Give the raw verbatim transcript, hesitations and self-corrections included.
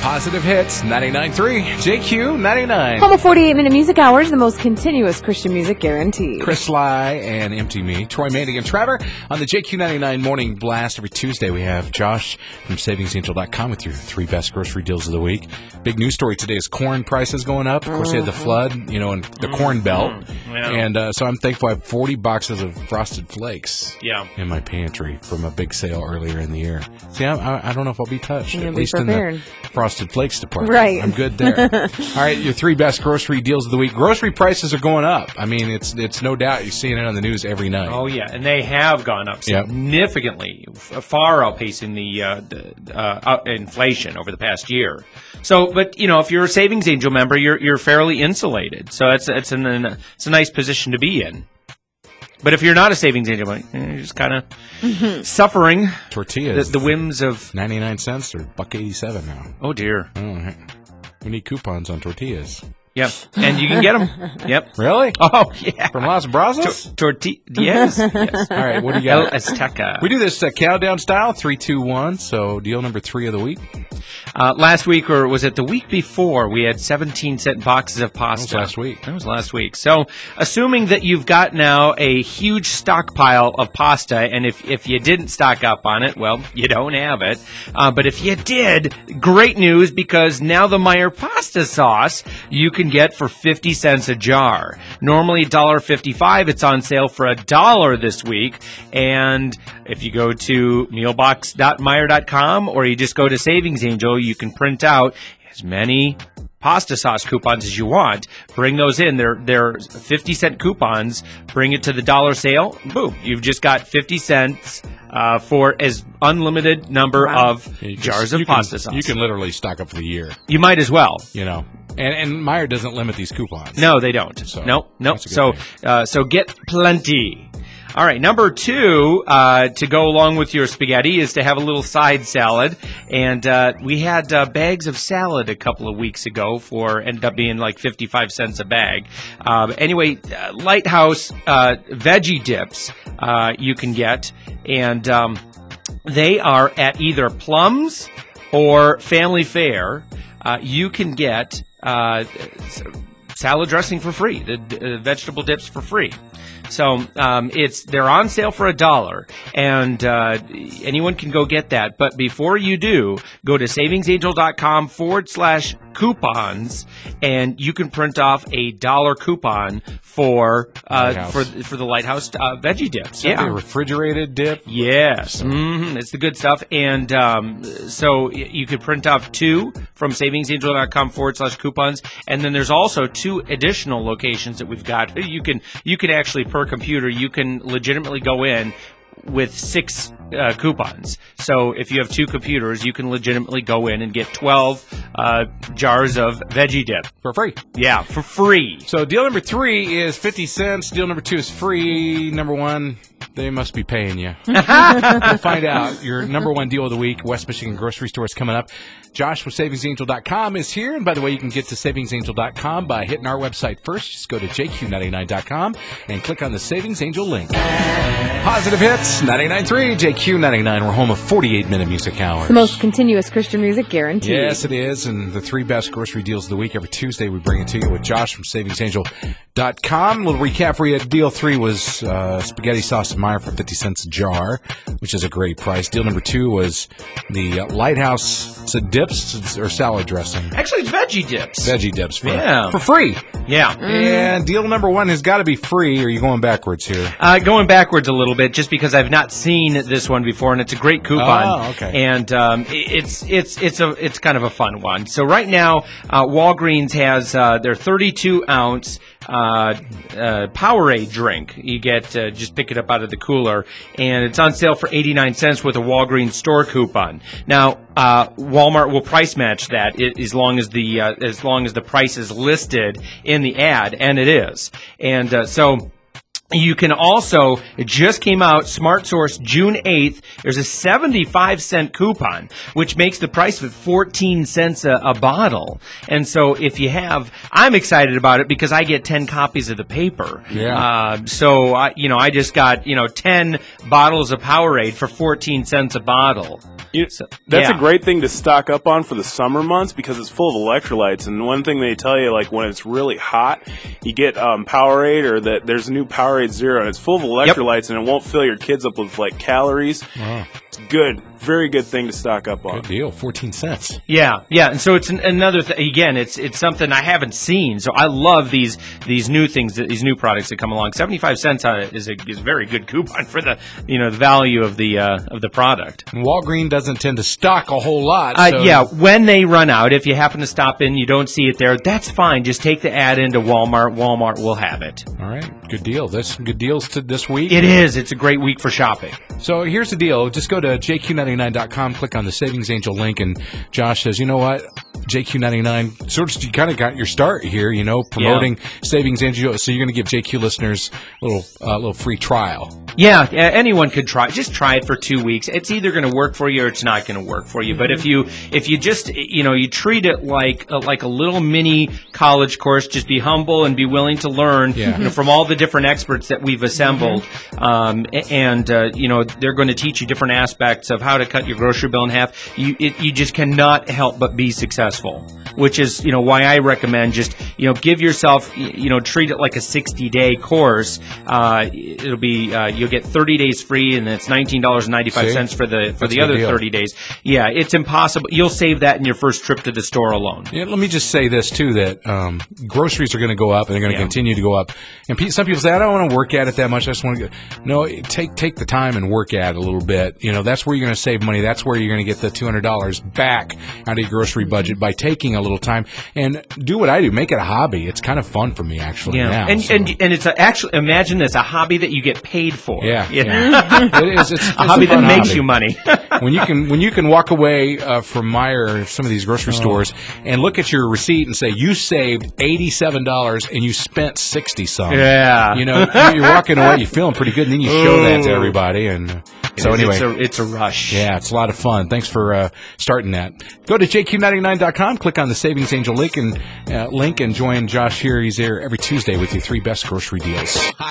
Positive Hits, ninety-nine point three, J Q ninety-nine. Home of forty-eight minute music hours, the most continuous Christian music guaranteed. Chris Sly and Empty Me, Troy Mandy and Trevor on the J Q ninety-nine Morning Blast. Every Tuesday we have Josh from savings angel dot com with your three best grocery deals of the week. Big news story today is corn prices going up. Of course, they had the flood, you know, and the corn belt. Yeah. And uh, so I'm thankful I have forty boxes of Frosted Flakes yeah. in my pantry from a big sale earlier in the year. See, I, I, I don't know if I'll be touched, You'll at be least prepared. in the Frosted Flakes department. Right. I'm good there. All right, your three best grocery deals of the week. Grocery prices are going up. I mean, it's it's no doubt you're seeing it on the news every night. Oh, yeah, and they have gone up Yep. significantly, f- far outpacing the, uh, the uh, out- inflation over the past year. So, but, you know, if you're a Savings Angel member, you're you're fairly insulated. So it's, it's, an, an, it's a nice position to be in. But if you're not a Savings Angel, you're just kind of mm-hmm. suffering Tortillas. the, the whims of... ninety-nine cents or buck eighty-seven now. Oh, dear. Oh, we need coupons on tortillas. Yep, and you can get them. Yep. Really? Oh, yeah. From Las Brazos? Tor- torti- yes. yes. All right, what do you El got? Azteca. We do this uh, countdown style, three, two, one. So deal number three of the week. Uh, last week, or was it the week before, we had seventeen cent boxes of pasta. That was last week. That was last week. So, assuming that you've got now a huge stockpile of pasta, and if, if you didn't stock up on it, well, you don't have it. Uh, but if you did, great news, because now the Meyer pasta sauce you can get for fifty cents a jar. Normally one dollar fifty-five. It's on sale for a dollar this week. And if you go to mealbox dot meyer dot com or you just go to Savings Angel, you can print out as many pasta sauce coupons as you want. Bring those in. They're they're fifty cent coupons. Bring it to the dollar sale. Boom. You've just got fifty cents uh, for as unlimited number Wow. of Yeah, you can- jars of you can- pasta sauce. You can literally stock up for the year, You might as well. you know. And and Meyer doesn't limit these coupons. No, they don't. So, nope, nope. that's a good So, thing. uh, so get plenty. All right, number two, uh, to go along with your spaghetti is to have a little side salad. And uh, we had uh, bags of salad a couple of weeks ago for, ended up being like fifty-five cents a bag. Uh, anyway, uh, Lighthouse uh, veggie dips uh, you can get. And um, they are at either Plums or Family Fare. Uh, you can get uh, salad dressing for free, the uh, vegetable dips for free. So um, it's they're on sale for a dollar, and uh, anyone can go get that. But before you do, go to savings angel dot com forward slash coupons, and you can print off a dollar coupon for uh, Lighthouse. for for the Lighthouse uh, veggie dips. Is that the refrigerated dip? Yes, mm-hmm. It's the good stuff. And um, so y- you could print off two from savings angel dot com forward slash coupons. And then there's also two additional locations that we've got. You can, you can actually, per computer, you can legitimately go in with six uh, coupons. So if you have two computers, you can legitimately go in and get twelve uh, jars of veggie dip. For free. Yeah, for free. So deal number three is fifty cents. Deal number two is free. Number one, they must be paying you. We'll find out. Your number one deal of the week, West Michigan grocery store, is coming up. Josh with savings angel dot com is here. And by the way, you can get to savings angel dot com by hitting our website first. Just go to J Q ninety-nine dot com and click on the Savings Angel link. Positive Hits, ninety-nine point three, J Q ninety-nine. We're home of forty-eight minute music hours. The most continuous Christian music guaranteed. Yes, it is. And the three best grocery deals of the week. Every Tuesday, we bring it to you with Josh from savings angel dot com. A little recap for you. Deal three was uh, spaghetti sauce and Meyer for fifty cents a jar, which is a great price. Deal number two was the uh, Lighthouse so dips or salad dressing. Actually, it's veggie dips. Veggie dips for, Yeah. for free. Yeah. And deal number one has got to be free, or are you going backwards here? Uh, going backwards a little bit, just because I've not seen this one before, and it's a great coupon. Oh, okay. And um, it- it's it's it's a it's kind of a fun one. So right now, uh, Walgreens has uh, their thirty-two ounce uh, uh, Powerade drink. You get uh, just pick it up out of the cooler, and it's on sale for eighty-nine cents with a Walgreens store coupon. Now, uh, Walmart will price match that i- as long as the uh, as long as the price is listed in the ad, and it is. And uh, so. You can also, it just came out, Smart Source, June eighth. There's a seventy-five cent coupon, which makes the price of fourteen cents a, a bottle. And so if you have, I'm excited about it because I get ten copies of the paper. Yeah. Uh, so, I, you know, I just got, you know, ten bottles of Powerade for fourteen cents a bottle. You- So- That's yeah. a great thing to stock up on for the summer months because it's full of electrolytes. And one thing they tell you, like when it's really hot, you get um, Powerade, or that there's a new Powerade Zero, and it's full of electrolytes, and it won't fill your kids up with like calories. Wow. It's good, very good thing to stock up on. Good deal. fourteen cents. Yeah, yeah, and so it's an, another th- again. It's it's something I haven't seen. So I love these these new things, that, these new products that come along. Seventy-five cents on it is a is a very good coupon for the you know the value of the uh, of the product. And Walgreens doesn't tend to stock a whole lot. Uh, so yeah, when they run out, if you happen to stop in, you don't see it there. That's fine. Just take the ad into Walmart. Walmart will have it. All right. Good deal. There's some good deals to this week. It is. It's a great week for shopping. So here's the deal. Just go to J Q ninety-nine dot com, click on the Savings Angel link, and Josh says, you know what? J Q ninety-nine, sort of, you kind of got your start here, you know, promoting Savings Angel. So you're going to give J Q listeners a little, uh, little free trial. Yeah, yeah, anyone could try. Just try it for two weeks. It's either going to work for you or it's not going to work for you. But if you if you just you know you treat it like uh, like a little mini college course, just be humble and be willing to learn Yeah. you know, from all the different experts that we've assembled. Um, a- and uh, you know they're going to teach you different aspects of how to cut your grocery bill in half. You it, you just cannot help but be successful. Which is you know why I recommend just you know give yourself y- you know treat it like a sixty day course. Uh, it'll be uh, you'll get thirty days free, and it's nineteen dollars and ninety five cents See? for the for That's the a good other deal. thirty days. Yeah, it's impossible. You'll save that in your first trip to the store alone. Yeah, let me just say this too: that um, groceries are going to go up, and they're going to Yeah. continue to go up. And pe- some people say, "I don't want to work at it that much. I just want to." Go. No, take take the time and work at it a little bit. You know, that's where you're going to save money. That's where you're going to get the two hundred dollars back out of your grocery budget by taking a little time and do what I do. Make it a hobby. It's kind of fun for me actually Yeah, now. and, so. and and it's a, actually imagine this a hobby that you get paid for. yeah, You know? yeah. it is. It's, it's a hobby that fun makes hobby. you money. when you can when you can walk away uh, from Meijer or some of these grocery Oh. stores and look at your receipt and say you saved eighty-seven dollars and you spent sixty some. Yeah. You know, you're walking away, you're feeling pretty good, and then you show that to everybody. And uh, so It is- anyway, it's a, it's a rush. yeah, it's a lot of fun. Thanks for uh, starting that. Go to J Q ninety-nine dot com, click on the Savings Angel link, and uh, link and join Josh here. He's there every Tuesday with your three best grocery deals.